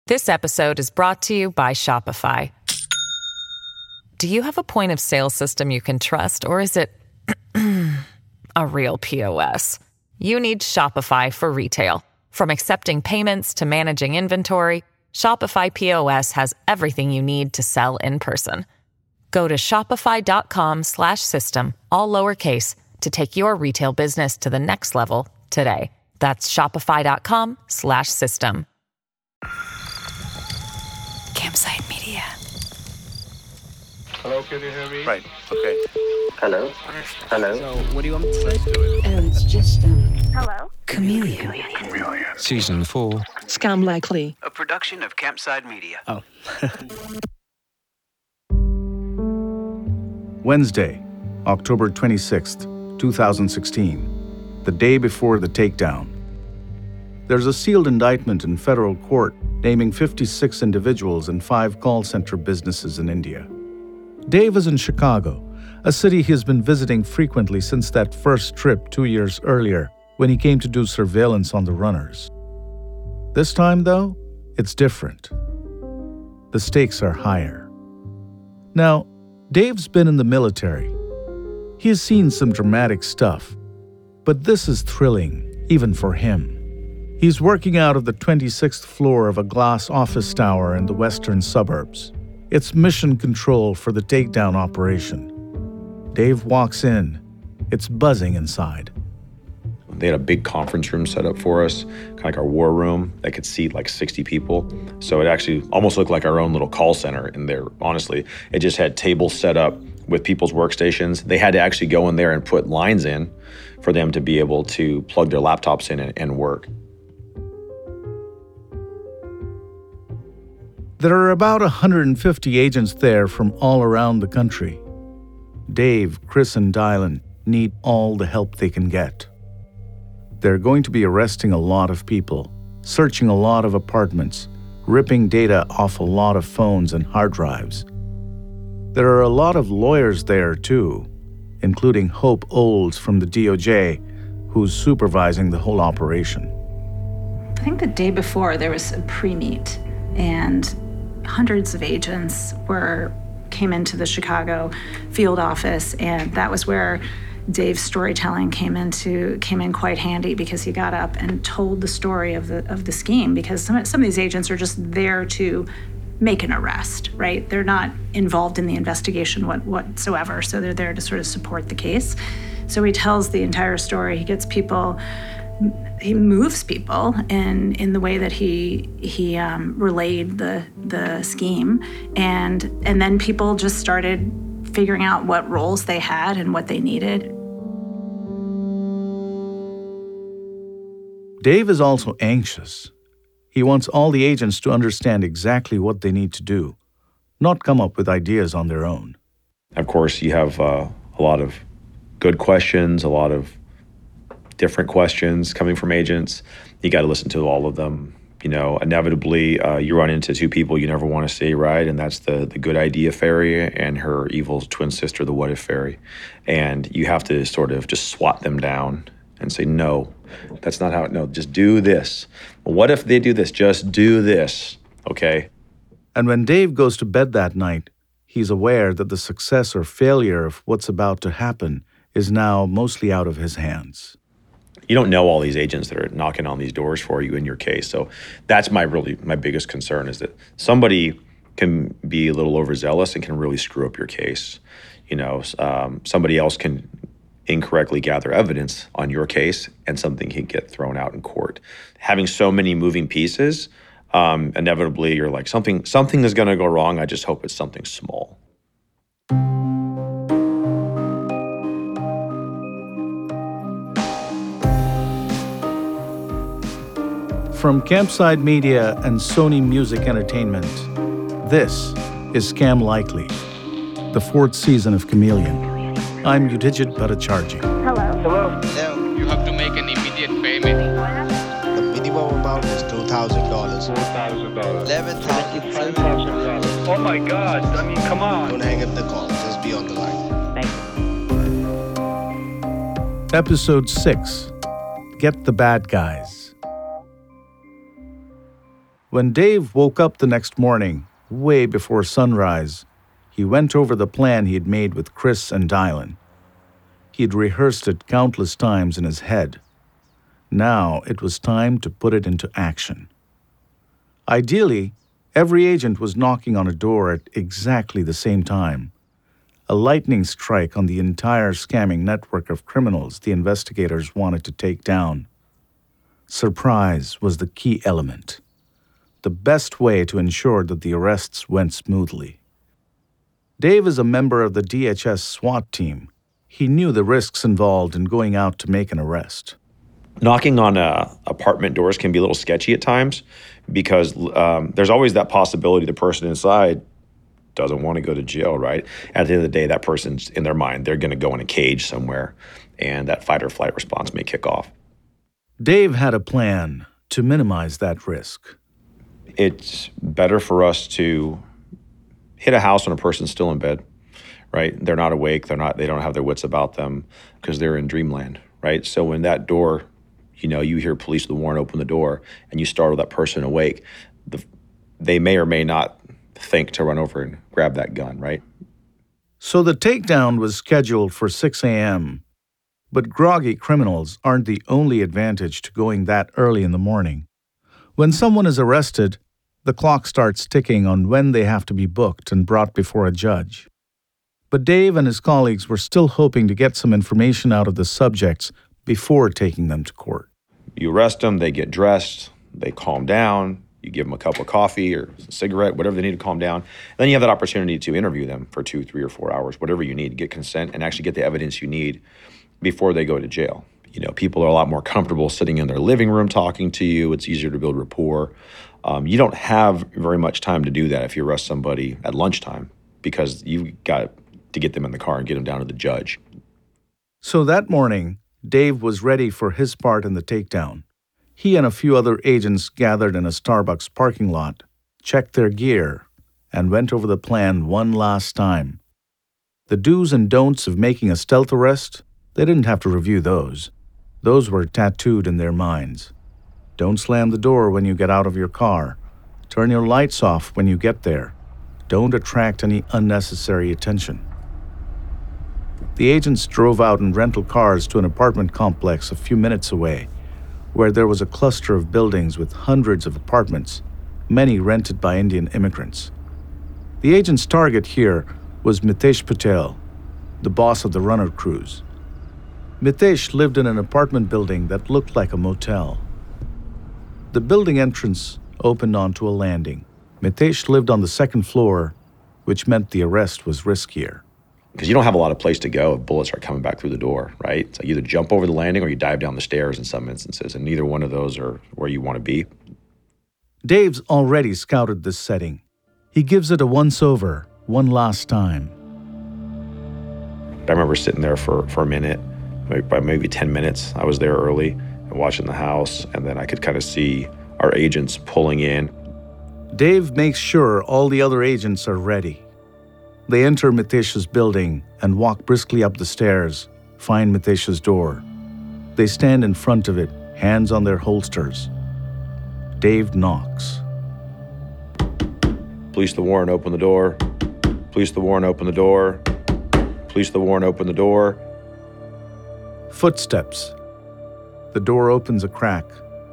This episode is brought to you by Shopify. Do you have a point of sale system you can trust, or is it a real POS? You need Shopify for retail. From accepting payments to managing inventory, Shopify POS has everything you need to sell in person. Go to shopify.com/system, all lowercase, to take your retail business to the next level today. That's shopify.com/system. Campside Media. Hello, can you hear me? Right, okay. Hello? Hello? So, what do you want me to say? And it's just Hello? Chameleon. Season 4. Scam Likely. A production of Campside Media. Oh. Wednesday, October 26th, 2016, the day before the takedown. There's a sealed indictment in federal court naming 56 individuals and 5 call center businesses in India. Dave is in Chicago, a city he has been visiting frequently since that first trip 2 years earlier when he came to do surveillance on the runners. This time, though, it's different. The stakes are higher. Now, Dave's been in the military. He has seen some dramatic stuff, but this is thrilling, even for him. He's working out of the 26th floor of a glass office tower in the western suburbs. It's mission control for the takedown operation. Dave walks in. It's buzzing inside. They had a big conference room set up for us, kind of like our war room that could seat like 60 people. So it actually almost looked like our own little call center in there, honestly. It just had tables set up with people's workstations. They had to actually go in there and put lines in for them to be able to plug their laptops in and work. There are about 150 agents there from all around the country. Dave, Chris, and Dylan need all the help they can get. They're going to be arresting a lot of people, searching a lot of apartments, ripping data off a lot of phones and hard drives. There are a lot of lawyers there, too, including Hope Olds from the DOJ, who's supervising the whole operation. I think the day before there was a pre-meet, and hundreds of agents came into the Chicago field office, and that was where Dave's storytelling came in quite handy, because he got up and told the story of the scheme, because some of these agents are just there to make an arrest, right? They're not involved in the investigation whatsoever, so they're there to sort of support the case. So he tells the entire story. He moves people in the way that he relayed the scheme, and then people just started figuring out what roles they had and what they needed. Dave is also anxious. He wants all the agents to understand exactly what they need to do, not come up with ideas on their own. Of course, you have a lot of good questions, a lot of different questions coming from agents. You got to listen to all of them. You know, inevitably, you run into 2 people you never want to see, right? And that's the good idea fairy and her evil twin sister, the what if fairy. And you have to sort of just swat them down and say, no, that's not how no, just do this. Well, what if they do this? Just do this, okay? And when Dave goes to bed that night, he's aware that the success or failure of what's about to happen is now mostly out of his hands. You don't know all these agents that are knocking on these doors for you in your case. So that's my biggest concern, is that somebody can be a little overzealous and can really screw up your case. You know, somebody else can incorrectly gather evidence on your case, and something can get thrown out in court. Having so many moving pieces, inevitably you're like, something is going to go wrong. I just hope it's something small. From Campside Media and Sony Music Entertainment, this is Scam Likely, the 4th season of Chameleon. I'm Udhijit Bhattacharjee. Hello. You have to make an immediate payment. The minimum amount is $2,000. $4,000. $11,000. Oh my God, I mean, come on. Don't hang up the call, just be on the line. Thank you. Episode 6, Get the Bad Guys. When Dave woke up the next morning, way before sunrise, he went over the plan he had made with Chris and Dylan. He had rehearsed it countless times in his head. Now it was time to put it into action. Ideally, every agent was knocking on a door at exactly the same time. A lightning strike on the entire scamming network of criminals the investigators wanted to take down. Surprise was the key element, the best way to ensure that the arrests went smoothly. Dave is a member of the DHS SWAT team. He knew the risks involved in going out to make an arrest. Knocking on apartment doors can be a little sketchy at times because there's always that possibility the person inside doesn't want to go to jail, right? At the end of the day, that person's in their mind, they're going to go in a cage somewhere, and that fight or flight response may kick off. Dave had a plan to minimize that risk. It's better for us to hit a house when a person's still in bed, right? They're not awake, they don't have their wits about them because they're in dreamland, right? So when that door, you hear police with a warrant open the door and you startle that person awake, they may or may not think to run over and grab that gun, right? So the takedown was scheduled for 6 a.m., but groggy criminals aren't the only advantage to going that early in the morning. When someone is arrested, the clock starts ticking on when they have to be booked and brought before a judge. But Dave and his colleagues were still hoping to get some information out of the subjects before taking them to court. You arrest them, they get dressed, they calm down, you give them a cup of coffee or a cigarette, whatever they need to calm down. Then you have that opportunity to interview them for 2, 3, or 4 hours, whatever you need to get consent and actually get the evidence you need before they go to jail. People are a lot more comfortable sitting in their living room talking to you. It's easier to build rapport. You don't have very much time to do that if you arrest somebody at lunchtime because you've got to get them in the car and get them down to the judge. So that morning, Dave was ready for his part in the takedown. He and a few other agents gathered in a Starbucks parking lot, checked their gear, and went over the plan one last time. The do's and don'ts of making a stealth arrest, they didn't have to review those. Those were tattooed in their minds. Don't slam the door when you get out of your car. Turn your lights off when you get there. Don't attract any unnecessary attention. The agents drove out in rental cars to an apartment complex a few minutes away, where there was a cluster of buildings with hundreds of apartments, many rented by Indian immigrants. The agent's target here was Mitesh Patel, the boss of the runner crews. Mitesh lived in an apartment building that looked like a motel. The building entrance opened onto a landing. Mitesh lived on the second floor, which meant the arrest was riskier. Because you don't have a lot of place to go if bullets are coming back through the door, right? So you either jump over the landing or you dive down the stairs in some instances, and neither one of those are where you want to be. Dave's already scouted this setting. He gives it a once-over, one last time. I remember sitting there for a minute, maybe 10 minutes. I was there early and watching the house, and then I could kind of see our agents pulling in. Dave makes sure all the other agents are ready. They enter Mitesh's building and walk briskly up the stairs, find Mitesh's door. They stand in front of it, hands on their holsters. Dave knocks. Police the warrant, open the door. Police the warrant, open the door. Police the warrant, open the door. Footsteps. The door opens a crack.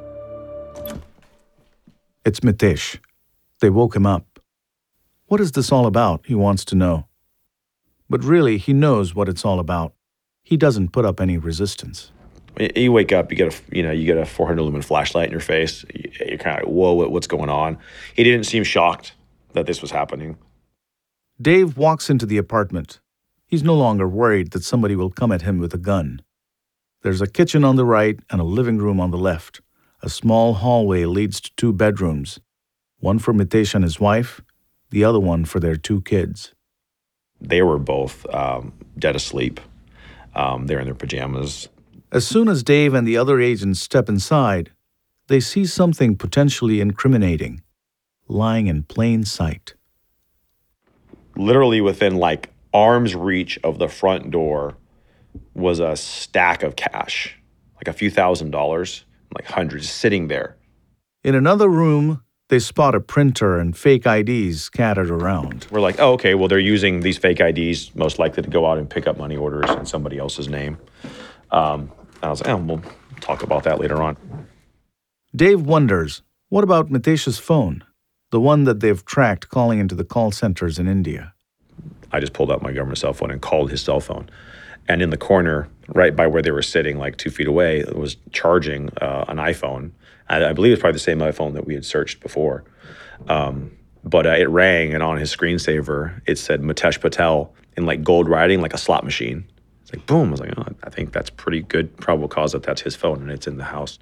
It's Mitesh. They woke him up. What is this all about, he wants to know. But really, he knows what it's all about. He doesn't put up any resistance. You wake up, you get a 400 lumen flashlight in your face. You're kind of like, whoa, what's going on? He didn't seem shocked that this was happening. Dave walks into the apartment. He's no longer worried that somebody will come at him with a gun. There's a kitchen on the right and a living room on the left. A small hallway leads to 2 bedrooms, one for Mitesh and his wife, the other one for their 2 kids. They were both dead asleep. They're in their pajamas. As soon as Dave and the other agents step inside, they see something potentially incriminating, lying in plain sight. Literally within arm's reach of the front door was a stack of cash, like a few $1,000s, like hundreds sitting there. In another room, They spot a printer and fake IDs scattered around. We're like, oh, okay, well, they're using these fake IDs most likely to go out and pick up money orders in somebody else's name. I was like, oh, we'll talk about that later on. Dave wonders, what about Mitesh's phone? The one that they've tracked calling into the call centers in India. I just pulled out my government cell phone and called his cell phone. And in the corner, right by where they were sitting, like 2 feet away, it was charging an iPhone. I believe it's probably the same iPhone that we had searched before. But it rang, and on his screensaver, it said Mitesh Patel in like gold writing, like a slot machine. It's like, boom. I was like, oh, I think that's pretty good probable cause that that's his phone and it's in the house.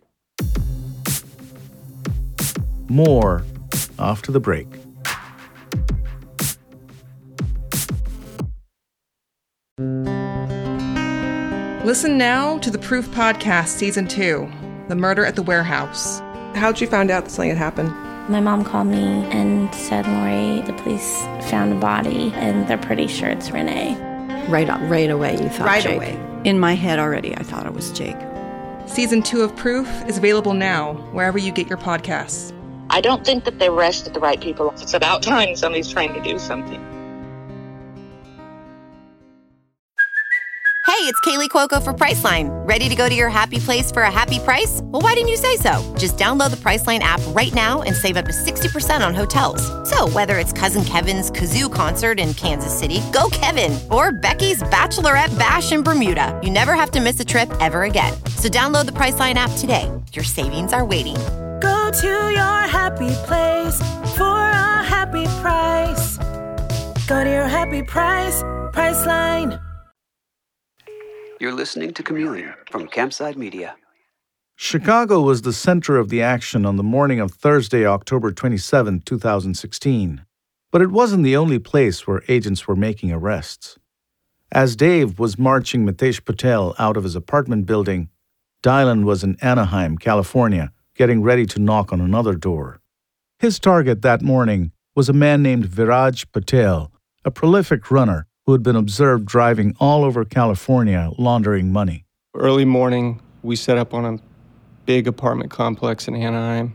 More after the break. Listen now to the Proof Podcast Season 2, The Murder at the Warehouse. How'd you find out that something had happened? My mom called me and said, Lori, the police found a body and they're pretty sure it's Renee. Right away you thought Right Jake. away. In my head already I thought it was Jake. Season 2 of Proof is available now, wherever you get your podcasts. I don't think that they arrested the right people. It's about time somebody's trying to do something. Hey, it's Kaylee Cuoco for Priceline. Ready to go to your happy place for a happy price? Well, why didn't you say so? Just download the Priceline app right now and save up to 60% on hotels. So whether it's Cousin Kevin's Kazoo Concert in Kansas City, go Kevin, or Becky's Bachelorette Bash in Bermuda, you never have to miss a trip ever again. So download the Priceline app today. Your savings are waiting. Go to your happy place for a happy price. Go to your happy price, Priceline. You're listening to Chameleon from Campside Media. Chicago was the center of the action on the morning of Thursday, October 27, 2016. But it wasn't the only place where agents were making arrests. As Dave was marching Mitesh Patel out of his apartment building, Dylan was in Anaheim, California, getting ready to knock on another door. His target that morning was a man named Viraj Patel, a prolific runner who had been observed driving all over California laundering money. Early morning, we set up on a big apartment complex in Anaheim.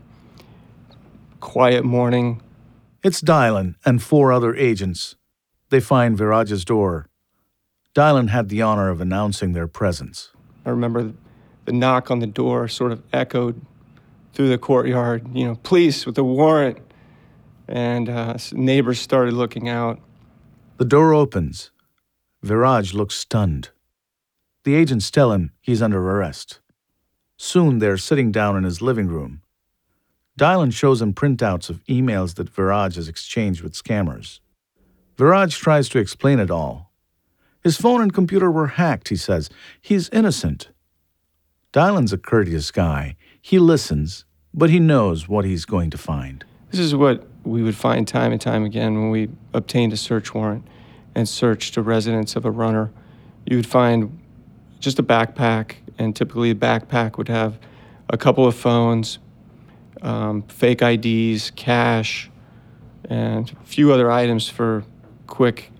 Quiet morning. It's Dylan and 4 other agents. They find Viraj's door. Dylan had the honor of announcing their presence. I remember the knock on the door sort of echoed through the courtyard, police with a warrant. And neighbors started looking out. The door opens. Viraj looks stunned. The agents tell him he's under arrest. Soon they're sitting down in his living room. Dylan shows him printouts of emails that Viraj has exchanged with scammers. Viraj tries to explain it all. His phone and computer were hacked, he says. He's innocent. Dylan's a courteous guy. He listens, but he knows what he's going to find. This is what we would find time and time again when we obtained a search warrant and searched a residence of a runner. You would find just a backpack, and typically the backpack would have a couple of phones, fake IDs, cash, and a few other items for quick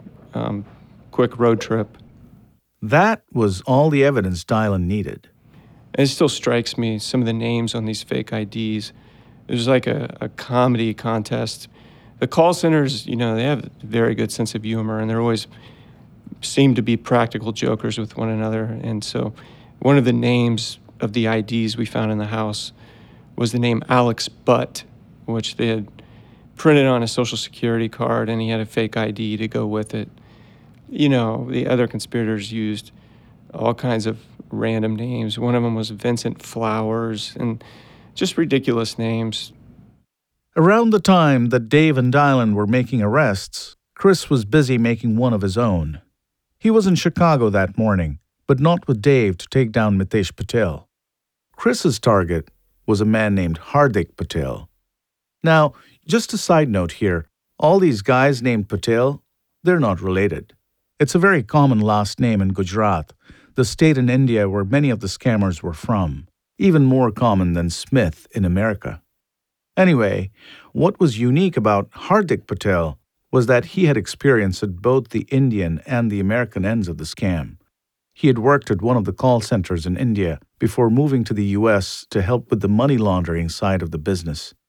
road trip. That was all the evidence Dylan needed. And it still strikes me, some of the names on these fake IDs. It was like a comedy contest. The call centers, they have a very good sense of humor, and they're always seem to be practical jokers with one another. And so one of the names of the IDs we found in the house was the name Alex Butt, which they had printed on a Social Security card, and he had a fake ID to go with it. The other conspirators used all kinds of random names. One of them was Vincent Flowers, and just ridiculous names. Around the time that Dave and Dylan were making arrests, Chris was busy making one of his own. He was in Chicago that morning, but not with Dave to take down Mitesh Patel. Chris's target was a man named Hardik Patel. Now, just a side note here, all these guys named Patel, they're not related. It's a very common last name in Gujarat, the state in India where many of the scammers were from. Even more common than Smith in America. Anyway, what was unique about Hardik Patel was that he had experience at both the Indian and the American ends of the scam. He had worked at one of the call centers in India before moving to the U.S. to help with the money laundering side of the business.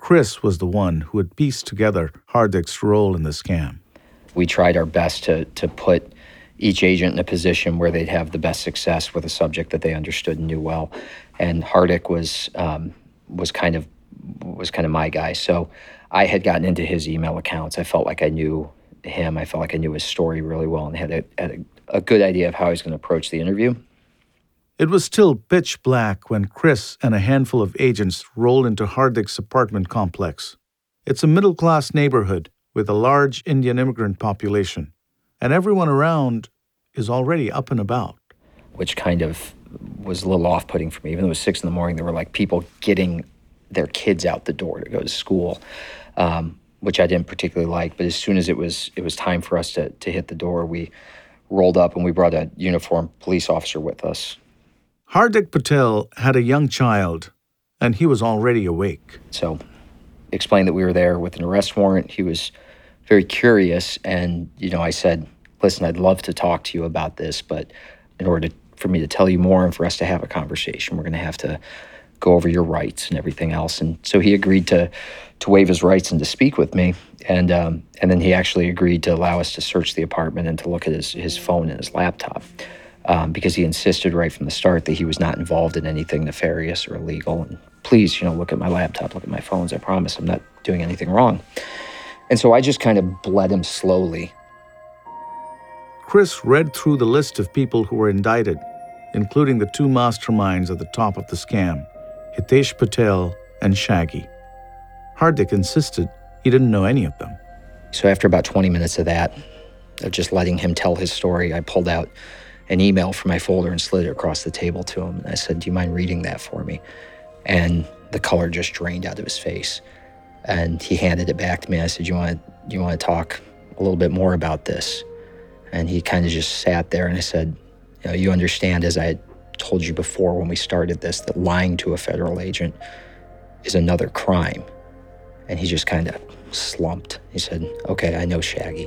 Chris was the one who had pieced together Hardik's role in the scam. We tried our best to put each agent in a position where they'd have the best success with a subject that they understood and knew well. And Hardik was kind of my guy. So I had gotten into his email accounts. I felt like I knew him. I felt like I knew his story really well and had a good idea of how I was going to approach the interview. It was still pitch black when Chris and a handful of agents rolled into Hardik's apartment complex. It's a middle-class neighborhood with a large Indian immigrant population, and everyone around is already up and about. Which kind of was a little off-putting for me. Even though it was 6 a.m, there were like people getting their kids out the door to go to school, which I didn't particularly like. But as soon as it was time for us to hit the door, we rolled up and we brought a uniformed police officer with us. Hardik Patel had a young child, and he was already awake. So explained that we were there with an arrest warrant. He was very curious, and I said, listen, I'd love to talk to you about this, but in order for me to tell you more and for us to have a conversation, we're going to have to go over your rights and everything else. And so he agreed to waive his rights and to speak with me, and then he actually agreed to allow us to search the apartment and to look at his phone and his laptop. Because he insisted right from the start that he was not involved in anything nefarious or illegal. And please, look at my laptop, look at my phones. I promise I'm not doing anything wrong. And so I just kind of bled him slowly. Chris read through the list of people who were indicted, including the 2 masterminds at the top of the scam, Hitesh Patel and Shaggy. Hardik insisted he didn't know any of them. So after about 20 minutes of that, of just letting him tell his story, I pulled out an email from my folder and slid it across the table to him. And I said, do you mind reading that for me? And the color just drained out of his face. And he handed it back to me. I said, you want to talk a little bit more about this? And he kind of just sat there, and I said, you understand, as I had told you before when we started this, that lying to a federal agent is another crime. And he just kind of slumped. He said, okay, I know, Shaggy.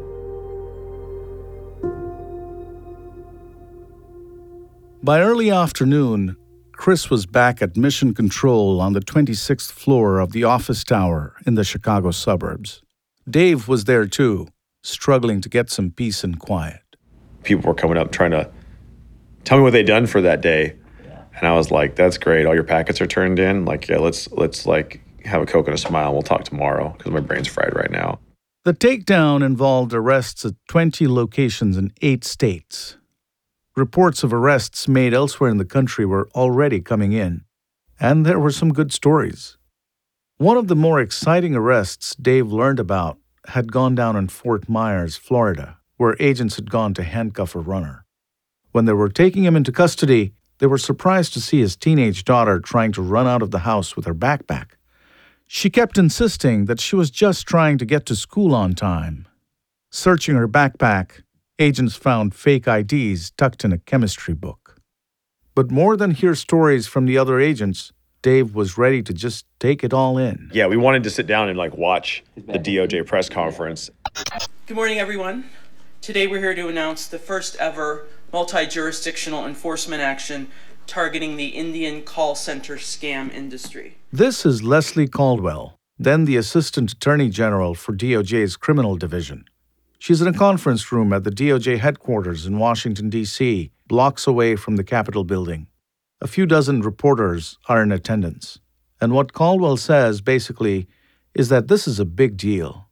By early afternoon, Chris was back at Mission Control on the 26th floor of the office tower in the Chicago suburbs. Dave was there too, struggling to get some peace and quiet. People were coming up trying to tell me what they'd done for that day. And I was like, that's great. All your packets are turned in. Like, yeah, let's like have a Coke and a smile. We'll talk tomorrow because my brain's fried right now. The takedown involved arrests at 20 locations in 8 states. Reports of arrests made elsewhere in the country were already coming in, and there were some good stories. One of the more exciting arrests Dave learned about had gone down in Fort Myers, Florida, where agents had gone to handcuff a runner. When they were taking him into custody, they were surprised to see his teenage daughter trying to run out of the house with her backpack. She kept insisting that she was just trying to get to school on time. Searching her backpack, agents found fake IDs tucked in a chemistry book. But more than hear stories from the other agents, Dave was ready to just take it all in. Yeah, we wanted to sit down and watch the DOJ press conference. Good morning, everyone. Today we're here to announce the first ever multi-jurisdictional enforcement action targeting the Indian call center scam industry. This is Leslie Caldwell, then the Assistant Attorney General for DOJ's Criminal Division. She's in a conference room at the DOJ headquarters in Washington, D.C., blocks away from the Capitol building. A few dozen reporters are in attendance. And what Caldwell says, basically, is that this is a big deal.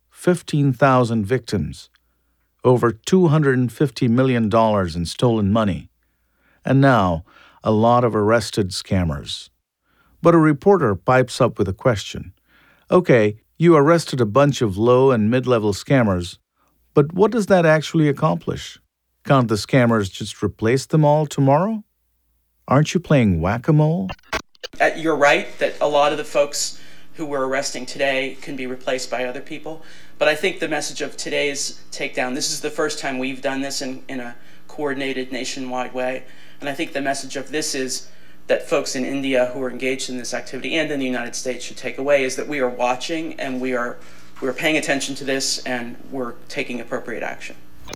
15,000 victims, over $250 million in stolen money, and now a lot of arrested scammers. But a reporter pipes up with a question. Okay, you arrested a bunch of low and mid-level scammers, but what does that actually accomplish? Can't the scammers just replace them all tomorrow? Aren't you playing whack-a-mole? You're right that a lot of the folks who we're arresting today can be replaced by other people, but I think the message of today's takedown, this is the first time we've done this in a coordinated nationwide way, and I think the message of this is that folks in India who are engaged in this activity and in the United States should take away is that we are watching and we're paying attention to this and we're taking appropriate action.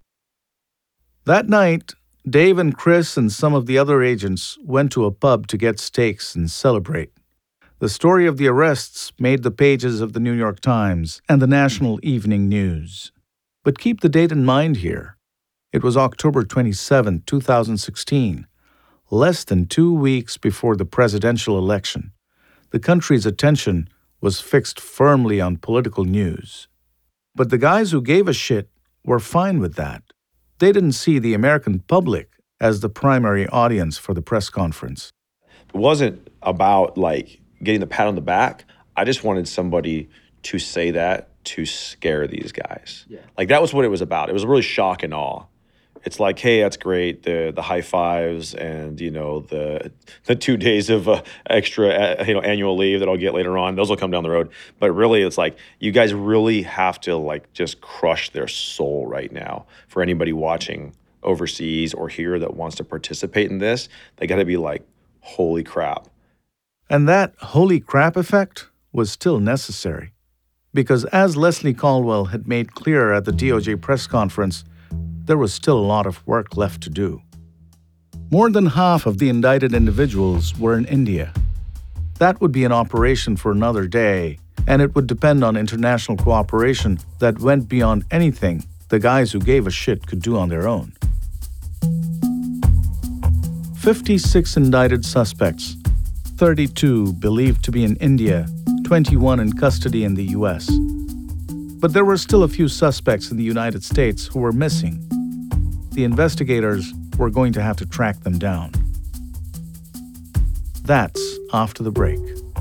That night, Dave and Chris and some of the other agents went to a pub to get steaks and celebrate. The story of the arrests made the pages of the New York Times and the National Evening News. But keep the date in mind here. It was October 27, 2016, less than 2 weeks before the presidential election. The country's attention was fixed firmly on political news. But the guys who gave a shit were fine with that. They didn't see the American public as the primary audience for the press conference. It wasn't about getting the pat on the back. I just wanted somebody to say that to scare these guys. Yeah. That was what it was about. It was really shock and awe. It's like, hey, that's great, the high fives and, the 2 days of extra, annual leave that I'll get later on. Those will come down the road. But really, it's like, you guys really have to, just crush their soul right now. For anybody watching overseas or here that wants to participate in this, they got to be like, holy crap. And that holy crap effect was still necessary. Because as Leslie Caldwell had made clear at the DOJ press conference, there was still a lot of work left to do. More than half of the indicted individuals were in India. That would be an operation for another day, and it would depend on international cooperation that went beyond anything the guys who gave a shit could do on their own. 56 indicted suspects, 32 believed to be in India, 21 in custody in the U.S. But there were still a few suspects in the United States who were missing. The investigators were going to have to track them down. That's after the break.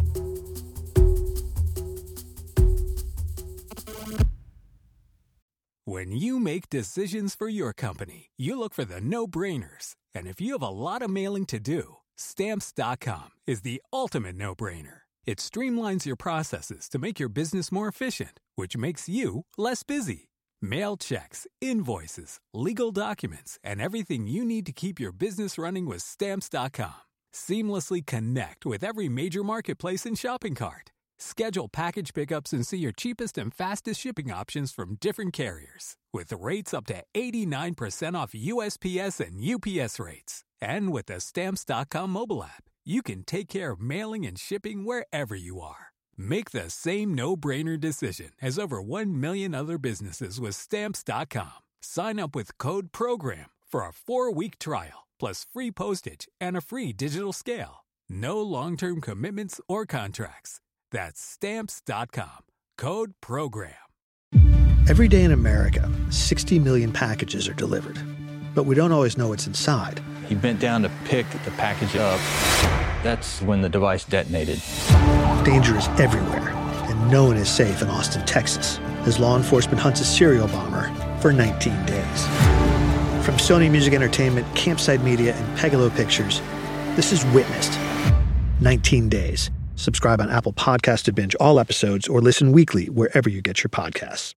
When you make decisions for your company, you look for the no-brainers. And if you have a lot of mailing to do, Stamps.com is the ultimate no-brainer. It streamlines your processes to make your business more efficient, which makes you less busy. Mail checks, invoices, legal documents, and everything you need to keep your business running with Stamps.com. Seamlessly connect with every major marketplace and shopping cart. Schedule package pickups and see your cheapest and fastest shipping options from different carriers, with rates up to 89% off USPS and UPS rates. And with the Stamps.com mobile app, you can take care of mailing and shipping wherever you are. Make the same no-brainer decision as over 1 million other businesses with Stamps.com. Sign up with code PROGRAM for a 4-week trial, plus free postage and a free digital scale. No long-term commitments or contracts. That's Stamps.com. Code PROGRAM. Every day in America, 60 million packages are delivered. But we don't always know what's inside. He bent down to pick the package up. That's when the device detonated. Danger is everywhere, and no one is safe in Austin, Texas, as law enforcement hunts a serial bomber for 19 days. From Sony Music Entertainment, Campside Media, and Pegalo Pictures, this is Witnessed. 19 Days. Subscribe on Apple Podcasts to binge all episodes or listen weekly wherever you get your podcasts.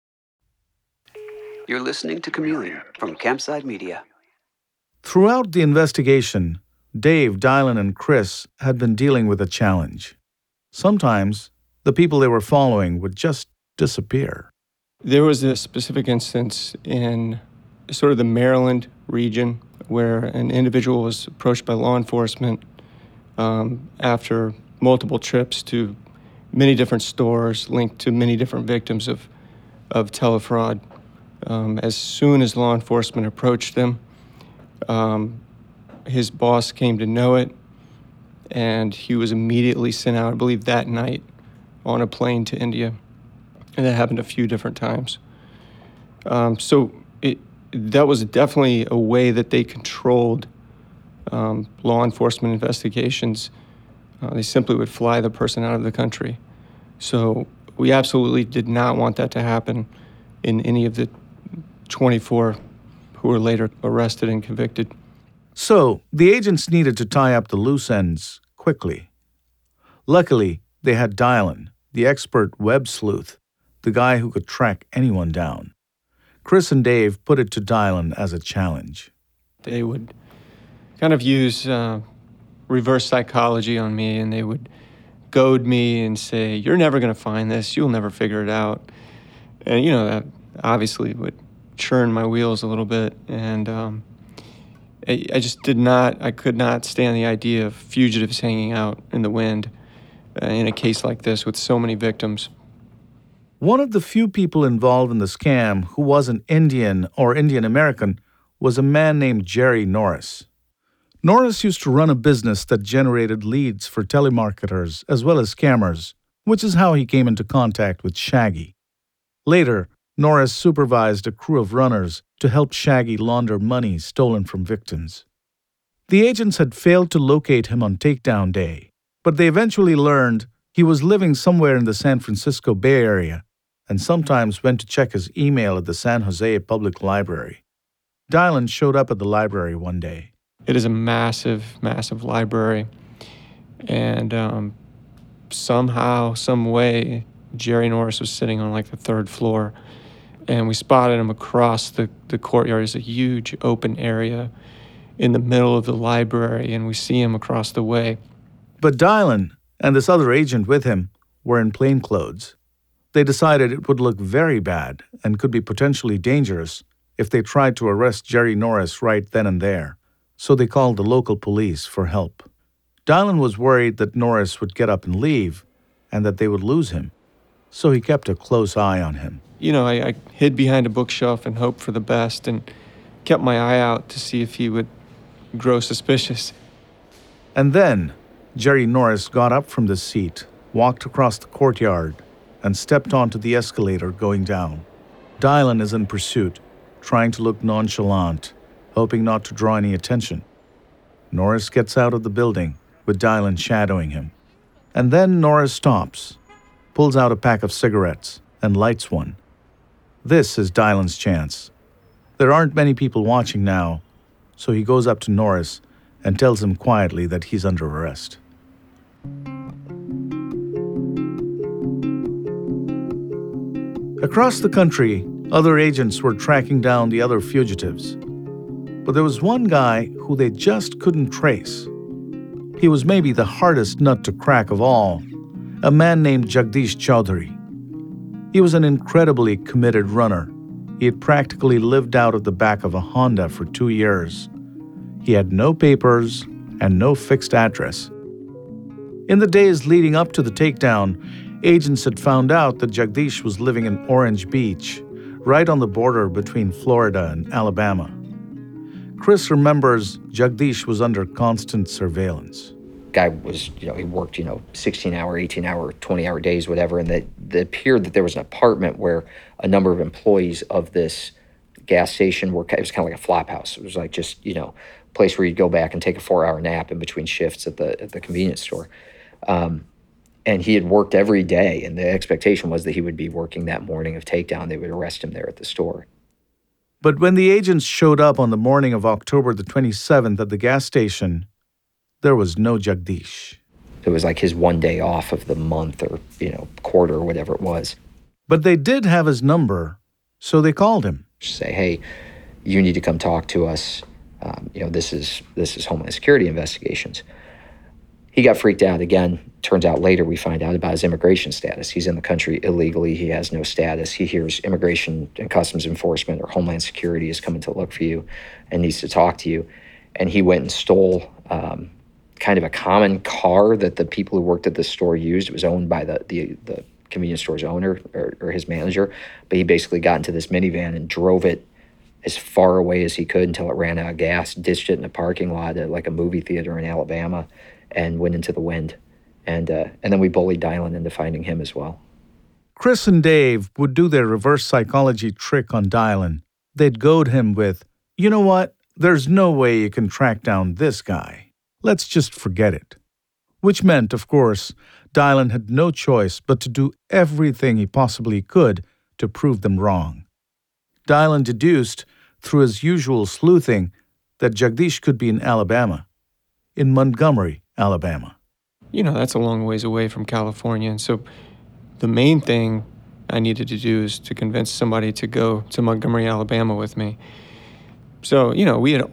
You're listening to Chameleon from Campside Media. Throughout the investigation, Dave, Dylan, and Chris had been dealing with a challenge. Sometimes, the people they were following would just disappear. There was a specific instance in sort of the Maryland region where an individual was approached by law enforcement after multiple trips to many different stores linked to many different victims of telefraud. As soon as law enforcement approached them, his boss came to know it, and he was immediately sent out, I believe that night, on a plane to India. And that happened a few different times. So that was definitely a way that they controlled law enforcement investigations. They simply would fly the person out of the country. So we absolutely did not want that to happen in any of the 24 who were later arrested and convicted. So the agents needed to tie up the loose ends quickly. Luckily, they had Dylan, the expert web sleuth, the guy who could track anyone down. Chris and Dave put it to Dylan as a challenge. They would kind of use reverse psychology on me, and they would goad me and say, "You're never going to find this. You'll never figure it out." And, that obviously would churn my wheels a little bit. And I just could not stand the idea of fugitives hanging out in the wind. in a case like this with so many victims. One of the few people involved in the scam who wasn't Indian or Indian American was a man named Jerry Norris. Norris used to run a business that generated leads for telemarketers as well as scammers, which is how he came into contact with Shaggy. Later, Norris supervised a crew of runners to help Shaggy launder money stolen from victims. The agents had failed to locate him on takedown day, but they eventually learned he was living somewhere in the San Francisco Bay Area and sometimes went to check his email at the San Jose Public Library. Dylan showed up at the library one day. It is a massive, massive library. And somehow, some way, Jerry Norris was sitting on like the third floor. And we spotted him across the courtyard. It's a huge open area in the middle of the library, and we see him across the way. But Dylan and this other agent with him were in plainclothes. They decided it would look very bad and could be potentially dangerous if they tried to arrest Jerry Norris right then and there, so they called the local police for help. Dylan was worried that Norris would get up and leave and that they would lose him, so he kept a close eye on him. You know, I hid behind a bookshelf and hoped for the best and kept my eye out to see if he would grow suspicious. And then Jerry Norris got up from the seat, walked across the courtyard, and stepped onto the escalator going down. Dylan is in pursuit, trying to look nonchalant, hoping not to draw any attention. Norris gets out of the building, with Dylan shadowing him. And then Norris stops, pulls out a pack of cigarettes, and lights one. This is Dylan's chance. There aren't many people watching now, so he goes up to Norris and tells him quietly that he's under arrest. Across the country, other agents were tracking down the other fugitives. But there was one guy who they just couldn't trace. He was maybe the hardest nut to crack of all, a man named Jagdish Chaudhary. He was an incredibly committed runner. He had practically lived out of the back of a Honda for 2 years. He had no papers and no fixed address. In the days leading up to the takedown, agents had found out that Jagdish was living in Orange Beach, right on the border between Florida and Alabama. Chris remembers Jagdish was under constant surveillance. Guy was, he worked, 16-hour, 18-hour, 20-hour days, whatever, and it appeared that there was an apartment where a number of employees of this gas station were, it was kind of like a flop house. It was like just, a place where you'd go back and take a 4-hour nap in between shifts at the convenience store. And he had worked every day, and the expectation was that he would be working that morning of takedown. They would arrest him there at the store. But when the agents showed up on the morning of October the 27th at the gas station, there was no Jagdish. It was like his one day off of the month or, quarter or whatever it was. But they did have his number, so they called him. Say, hey, you need to come talk to us. This is Homeland Security investigations. He got freaked out again. Turns out later we find out about his immigration status. He's in the country illegally. He has no status. He hears Immigration and Customs Enforcement or Homeland Security is coming to look for you and needs to talk to you. And he went and stole kind of a common car that the people who worked at the store used. It was owned by the convenience store's owner or his manager. But he basically got into this minivan and drove it as far away as he could until it ran out of gas, ditched it in a parking lot at like a movie theater in Alabama, and went into the wind. And then we bullied Dylan into finding him as well. Chris and Dave would do their reverse psychology trick on Dylan. They'd goad him with, you know what, there's no way you can track down this guy. Let's just forget it. Which meant, of course, Dylan had no choice but to do everything he possibly could to prove them wrong. Dylan deduced, through his usual sleuthing, that Jagdish could be in Alabama, in Montgomery, Alabama. That's a long ways away from California, and so the main thing I needed to do is to convince somebody to go to Montgomery, Alabama with me. So, we were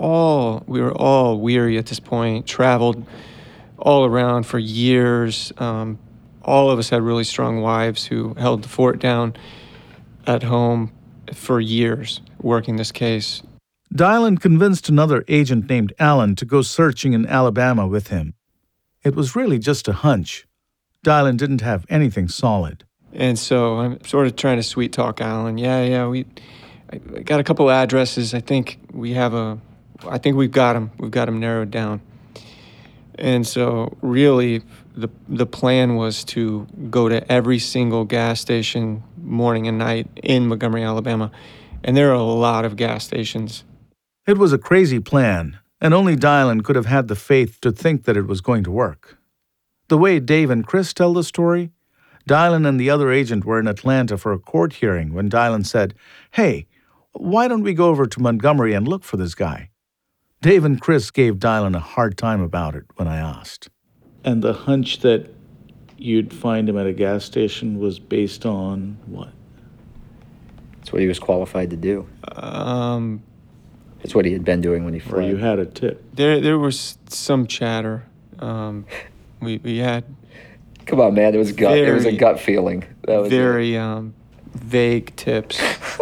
all weary at this point, traveled all around for years. All of us had really strong wives who held the fort down at home for years working this case. Dylan convinced another agent named Alan to go searching in Alabama with him. It was really just a hunch. Dylan didn't have anything solid. And so I'm sort of trying to sweet talk Alan. I got a couple addresses. I think we've got them. We've got them narrowed down. And so really the plan was to go to every single gas station morning and night in Montgomery, Alabama. And there are a lot of gas stations. It was a crazy plan, and only Dylan could have had the faith to think that it was going to work. The way Dave and Chris tell the story, Dylan and the other agent were in Atlanta for a court hearing when Dylan said, "Hey, why don't we go over to Montgomery and look for this guy?" Dave and Chris gave Dylan a hard time about it when I asked. And the hunch that you'd find him at a gas station was based on what? That's what he was qualified to do. It's what he had been doing when he fled. Or you had a tip. There was some chatter. We had... Come on, man. It was a gut feeling. That was very vague tips.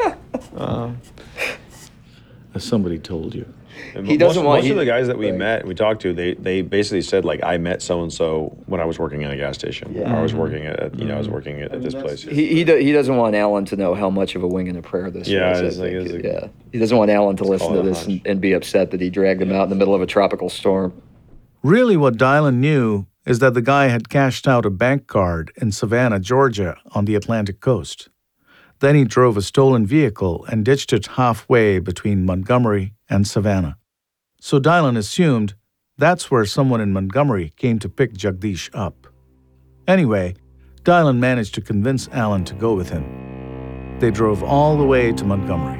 As somebody told you. He doesn't most of the guys that we met, we talked to, they basically said, like, I met so-and-so when I was working in a gas station. Yeah. Or I was working at, I was working at this place. He doesn't want Alan to know how much of a wing and a prayer this was. He doesn't want Alan to listen to this and be upset that he dragged him out in the middle of a tropical storm. Really what Dylan knew is that the guy had cashed out a bank card in Savannah, Georgia, on the Atlantic coast. Then he drove a stolen vehicle and ditched it halfway between Montgomery and Savannah. So Dylan assumed that's where someone in Montgomery came to pick Jagdish up. Anyway, Dylan managed to convince Alan to go with him. They drove all the way to Montgomery.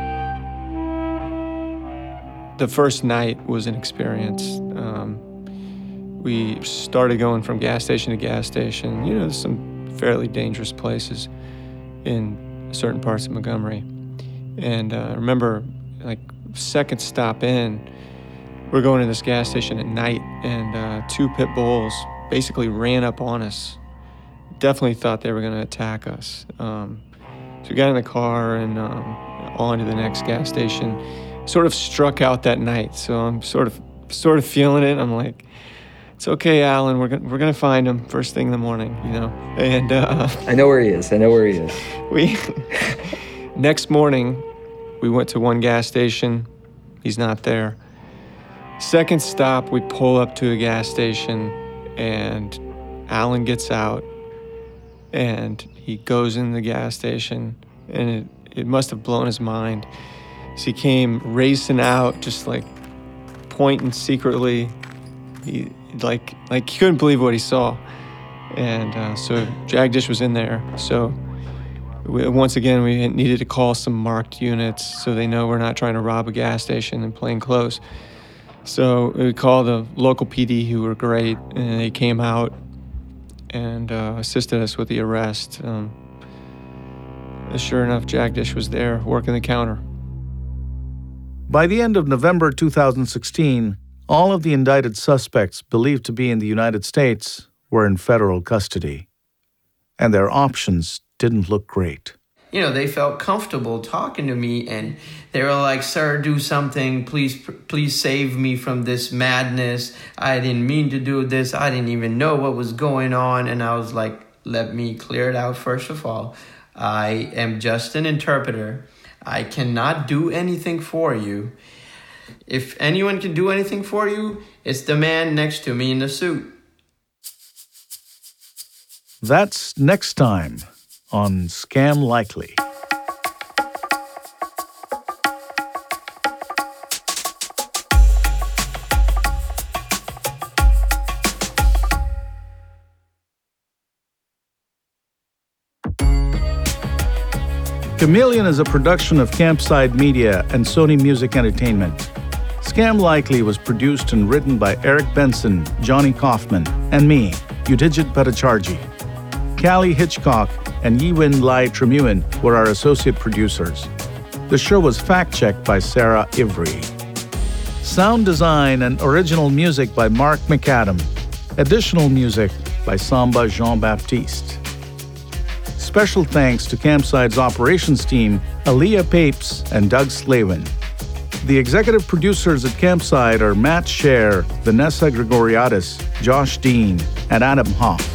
The first night was an experience. We started going from gas station to gas station. There's some fairly dangerous places in certain parts of Montgomery. And I remember, second stop in, we're going to this gas station at night, and 2 pit bulls basically ran up on us. Definitely thought they were going to attack us. So we got in the car and on to the next gas station. Sort of struck out that night, so I'm sort of feeling it. I'm like, it's okay, Alan. We're gonna find him first thing in the morning, And I know where he is. We next morning, we went to one gas station. He's not there. Second stop, we pull up to a gas station, and Alan gets out, and he goes in the gas station, and it must have blown his mind. So he came racing out, just pointing secretly. He he couldn't believe what he saw, and so Jagdish was in there. So once again, we needed to call some marked units so they know we're not trying to rob a gas station in plain clothes. So we called the local PD, who were great, and they came out and assisted us with the arrest. Sure enough, Jagdish was there working the counter. By the end of November 2016, all of the indicted suspects believed to be in the United States were in federal custody, and their options didn't look great. They felt comfortable talking to me, and they were like, "Sir, do something. Please save me from this madness. I didn't mean to do this. I didn't even know what was going on." And I was like, "Let me clear it out first of all. I am just an interpreter. I cannot do anything for you. If anyone can do anything for you, it's the man next to me in the suit." That's next time on Scam Likely. Chameleon is a production of Campside Media and Sony Music Entertainment. Scam Likely was produced and written by Eric Benson, Johnny Kaufman, and me, Udhijit Bhattacharjee. Callie Hitchcock and Yiwin Lai Tremuin were our associate producers. The show was fact-checked by Sarah Ivry. Sound design and original music by Mark McAdam. Additional music by Samba Jean-Baptiste. Special thanks to Campside's operations team, Aaliyah Papes and Doug Slavin. The executive producers at Campside are Matt Scher, Vanessa Gregoriadis, Josh Dean, and Adam Hoff.